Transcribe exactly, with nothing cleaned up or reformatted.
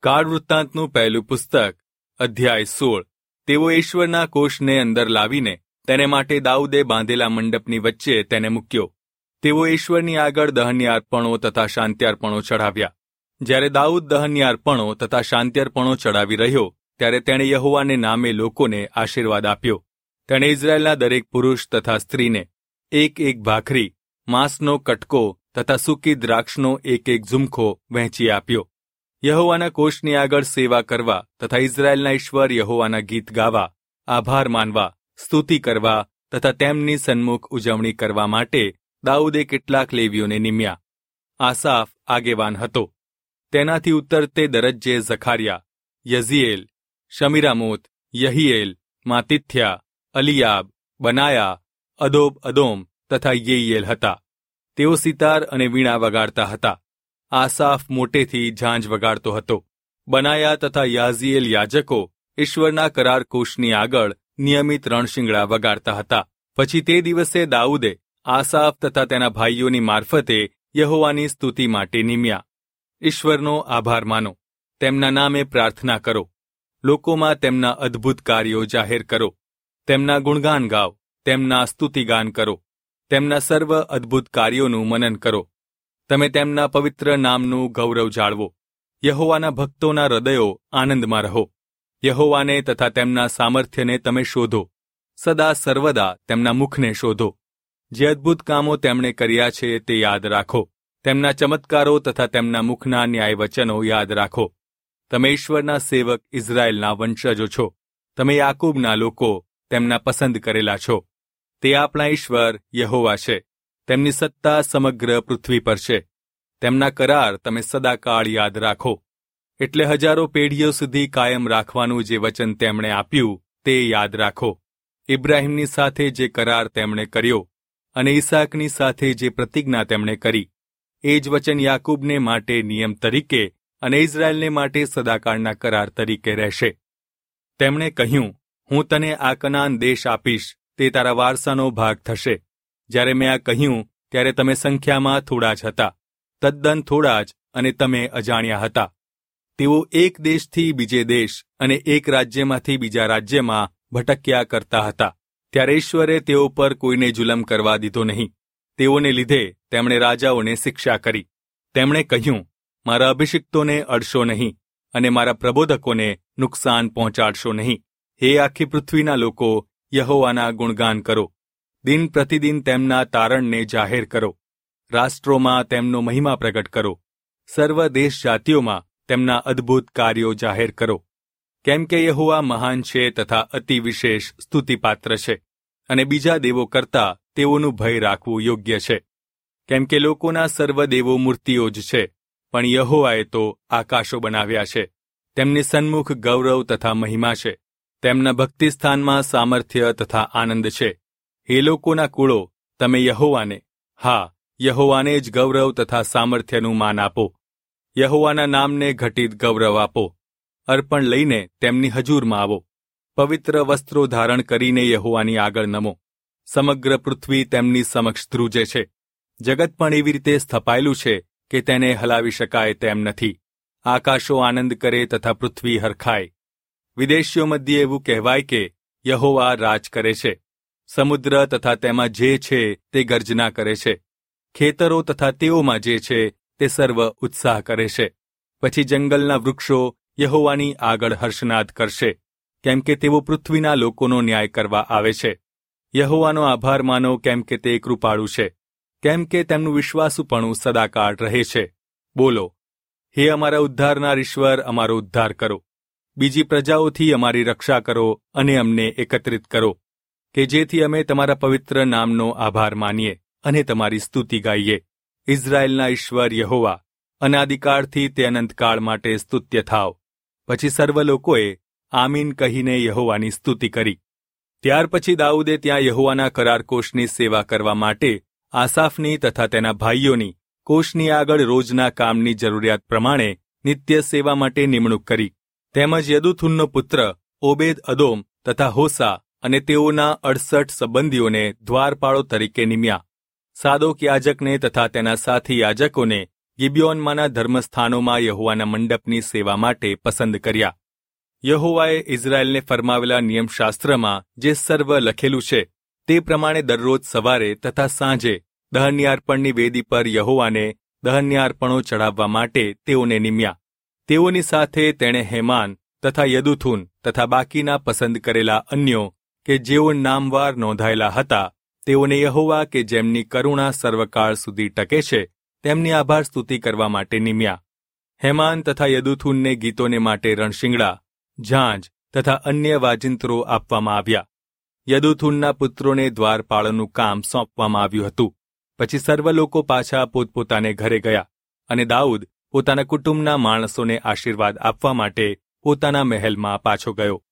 કાળ વૃત્તાંતનું પહેલું પુસ્તક અધ્યાય સોળ. તેઓ ઈશ્વરના કોષને અંદર લાવીને તેને માટે દાઉદે બાંધેલા મંડપની વચ્ચે તેને મૂક્યો. તેઓ ઈશ્વરની આગળ દહનીય અર્પણો તથા શાંત્યાર્પણો ચઢાવ્યા. જ્યારે દાઉદ દહનીય અર્પણો તથા શાંત્યાર્પણો ચઢાવી રહ્યો ત્યારે તેણે યહોવાને નામે લોકોને આશીર્વાદ આપ્યો. તેણે ઇઝરાયેલના દરેક પુરુષ તથા સ્ત્રીને એક એક ભાખરી, માંસનો કટકો તથા સૂકી દ્રાક્ષનો એક એક ઝુમખો વહેંચી આપ્યો. યહોવાના કોષની આગળ સેવા કરવા તથા ઇઝરાયેલના ઈશ્વર યહોવાના ગીત ગાવા, આભાર માનવા, સ્તુતિ કરવા તથા તેમની સન્મુખ ઉજવણી કરવા માટે દાઉદે કેટલાક લેવીઓને નિમ્યા. આસાફ આગેવાન હતો. તેનાથી ઉત્તર તે દરજ્જે ઝખારિયા, યઝીએલ, શમીરામોત, યહીએલ, માતિથ્યા, અલિયાબ, બનાયા, અદોબ અદોમ તથા યેઈએલ હતા. તેઓ સિતાર અને વીણા વગાડતા હતા. આસાફ મોટેથી ઝાંઝ વગાડતો હતો. બનાયા તથા યાઝીએલ યાજકો ઈશ્વરના કરાર કોષની આગળ નિયમિત રણશિંગડા વગાડતા હતા. પછી તે દિવસે દાઉદે આસાફ તથા તેના ભાઈઓની મારફતે યહોવાની સ્તુતિ માટે નિમ્યા. ઈશ્વરનો આભાર માનો, તેમના નામે પ્રાર્થના કરો, લોકોમાં તેમના અદ્ભુત કાર્યો જાહેર કરો, તેમના ગુણગાન ગાઓ, તેમના સ્તુતિગાન કરો, તેમના સર્વ અદ્ભુત કાર્યોનું મનન કરો. તમે તેમના પવિત્ર નામનું ગૌરવ જાળવો. યહોવાના ભક્તોના હૃદયો આનંદમાં રહો. યહોવાને તથા તેમના સામર્થ્યને તમે શોધો. સદા સર્વદા તેમના મુખને શોધો. જે અદ્ભુત કામો તેમણે કર્યા છે તે યાદ રાખો. તેમના ચમત્કારો તથા તેમના મુખના ન્યાય વચનો યાદ રાખો. તમે ઈશ્વરના સેવક ઇઝરાયેલના વંશજો છો. તમે યાકૂબના લોકો, તેમના પસંદ કરેલા છો. તે આપણા ઈશ્વર યહોવા છે. તેમની સત્તા સમગ્ર પૃથ્વી પર છે. તેમના કરાર તમે સદાકાળ યાદ રાખો. એટલે હજારો પેઢીઓ સુધી કાયમ રાખવાનું જે વચન તેમણે આપ્યું તે યાદ રાખો. ઇબ્રાહીમની સાથે જે કરાર તેમણે કર્યો અને ઈસાકની સાથે જે પ્રતિજ્ઞા તેમણે કરી, એ જ વચન યાકૂબને માટે નિયમ તરીકે અને ઇઝરાયેલને માટે સદાકાળના કરાર તરીકે રહેશે. તેમણે કહ્યું, હું તને આ કનાન દેશ આપીશ, તે તારા વારસાનો ભાગ થશે. જ્યારે મેં આ કહ્યું ત્યારે તમે સંખ્યામાં થોડા જ હતા, તદ્દન થોડા જ, અને તમે અજાણ્યા હતા. તેઓ એક દેશથી બીજે દેશ અને એક રાજ્યમાંથી બીજા રાજ્યમાં ભટક્યા કરતા હતા. ત્યારે ઈશ્વરે તેઓ પર કોઈને જુલમ કરવા દીધો નહીં. તેઓને લીધે તેમણે રાજાઓને શિક્ષા કરી. તેમણે કહ્યું, મારા અભિષિક્તોને અડશો નહીં અને મારા પ્રબોધકોને નુકસાન પહોંચાડશો નહીં. હે આખી પૃથ્વીના લોકો, યહોવાના ગુણગાન કરો. દિન પ્રતિદિન તેમના તારણને જાહેર કરો. રાષ્ટ્રોમાં તેમનો મહિમા પ્રગટ કરો. સર્વ દેશ જાતિઓમાં તેમના અદ્ભુત કાર્યો જાહેર કરો. કેમ કે યહોવા મહાન છે તથા અતિ વિશેષ સ્તુતિપાત્ર છે, અને બીજા દેવો કરતાં તેઓનું ભય રાખવું યોગ્ય છે. કેમ કે લોકોના સર્વ દેવો મૂર્તિઓ જ છે, પણ યહોવાએ તો આકાશો બનાવ્યા છે. તેમની સન્મુખ ગૌરવ તથા મહિમા છે. તેમના ભક્તિસ્થાનમાં સામર્થ્ય તથા આનંદ છે. હે લોકોના કુળો, તમે યહોવાને, હા, યહોવાને જ ગૌરવ તથા સામર્થ્યનું માન આપો. યહોવાના નામને ઘટિત ગૌરવ આપો. અર્પણ લઈને તેમની હજૂરમાં આવો. પવિત્ર વસ્ત્રો ધારણ કરીને યહોવાની આગળ નમો. સમગ્ર પૃથ્વી તેમની સમક્ષ ધ્રુજે છે. જગત પણ એવી રીતે સ્થપાયેલું છે કે તેને હલાવી શકાય તેમ નથી. આકાશો આનંદ કરે તથા પૃથ્વી હરખાય. વિદેશીઓ મધ્યે એવું કહેવાય કે યહોવા રાજ કરે છે. સમુદ્ર તથા તેમાં જે છે તે ગર્જના કરે છે. ખેતરો તથા તેઓમાં જે છે તે સર્વ ઉત્સાહ કરે છે. પછી જંગલના વૃક્ષો યહોવાની આગળ હર્ષનાદ કરશે, કેમ કે તેઓ પૃથ્વીના લોકોનો ન્યાય કરવા આવે છે. યહોવાનો આભાર માનો, કેમ કે તે કૃપાળુ છે, કેમ કે તેમનું વિશ્વાસુપણું સદાકાળ રહે છે. બોલો, હે અમારા ઉદ્ધારનાર ઈશ્વર, અમારો ઉદ્ધાર કરો. બીજી પ્રજાઓથી અમારી રક્ષા કરો અને અમને એકત્રિત કરો, કે જેથી અમે તમારા પવિત્ર નામનો આભાર માનીએ અને તમારી સ્તુતિ ગાઈએ. ઇઝરાયેલના ઈશ્વર યહોવા, અનાદિકાળથી તે અનંતકાળ માટે સ્તુત્ય થાવ. પછી સર્વ લોકોએ આમીન કહીને યહોવાની સ્તુતિ કરી. ત્યાર પછી દાઉદે ત્યાં યહોવાના કરાર કોષની સેવા કરવા માટે આસાફની તથા તેના ભાઈઓની કોષની આગળ રોજના કામની જરૂરિયાત પ્રમાણે નિત્ય સેવા માટે નિમણૂક કરી. તેમજ યદુથુનનો પુત્ર ઓબેદ અદોમ તથા હોસા અને તેઓના અડસઠ સંબંધીઓને દ્વારપાળો તરીકે નિમ્યા. સાદોક યાજકને તથા તેના સાથી યાજકોને ગિબિયોનમાંના ધર્મસ્થાનોમાં યહોવાના મંડપની સેવા માટે પસંદ કર્યા. યહોવાએ ઇઝરાયેલને ફરમાવેલા નિયમશાસ્ત્રમાં જે સર્વ લખેલું છે તે પ્રમાણે દરરોજ સવારે તથા સાંજે દહનયાર્પણની વેદી પર યહોવાને દહનયાર્પણો ચઢાવવા માટે તેઓને નિમ્યા. તેઓની સાથે તેણે હેમાન તથા યદુથુન તથા બાકીના પસંદ કરેલા અન્યો કે જેઓ નામવાર નોંધાયેલા હતા તેઓને યહોવા કે જેમની કરુણા સર્વકાળ સુધી ટકે છે તેમની આભાર સ્તુતિ કરવા માટે નિમ્યા. હેમાન તથા યદુથુનને ગીતોને માટે રણશિંગડા, ઝાંઝ તથા અન્ય વાજિંત્રો આપવામાં આવ્યા. યદુથુનના પુત્રોને દ્વારપાળનું કામ સોંપવામાં આવ્યું હતું. પછી સર્વ લોકો પાછા પોતપોતાને ઘરે ગયા અને દાઉદ પોતાના કુટુંબના માણસોને આશીર્વાદ આપવા માટે પોતાના મહેલમાં પાછો ગયો.